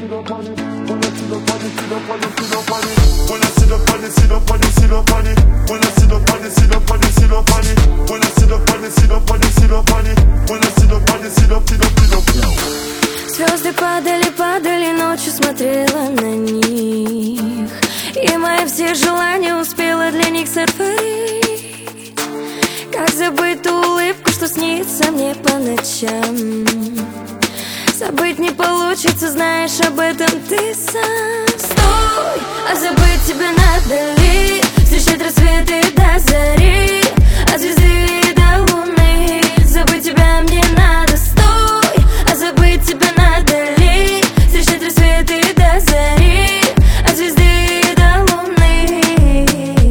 Звезды падали, падали, ночью смотрела на них, и мои все желания успела для них сотворить. Как забыть ту улыбку, что снится мне по ночам? Забыть не получится, знаешь об этом ты сам. Стой, а забыть тебя надо ли? Встречать рассветы до зари, от звезды до луны. Забыть тебя мне надо. Стой, а забыть тебя надо ли? Встречать рассветы до зари, от звезды до луны.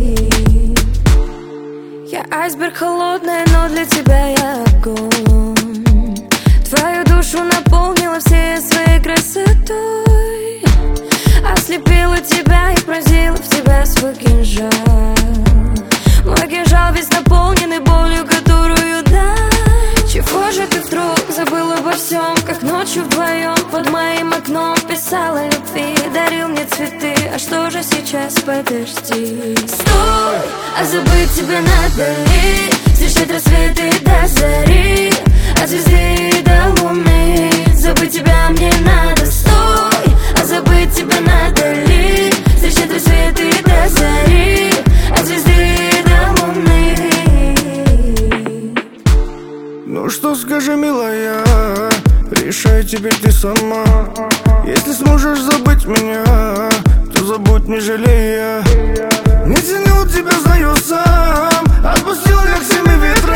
Я айсберг холодная, но для тебя я огонь. Твою душу наполнила всей своей красотой, ослепила тебя и пронзила в тебя свой кинжал. Мой кинжал весь наполненный болью, которую дал. Чего же ты вдруг забыл обо всем, как ночью вдвоем под моим окном писала любви, дарил мне цветы, а что же сейчас, подожди. Стой, а забыть тебя надо ли? Встречать рассветы до зари, от звезды до луны. Забыть тебя мне надо. Стой, а забыть тебя надо ли? Встречать рассветы до зари, от звезды до луны. Ну что скажи, милая, решай теперь ты сама. Если сможешь забыть меня, то забудь, не жалея. Не тянул тебя, знаю сам, отпустил, как всеми ветрами.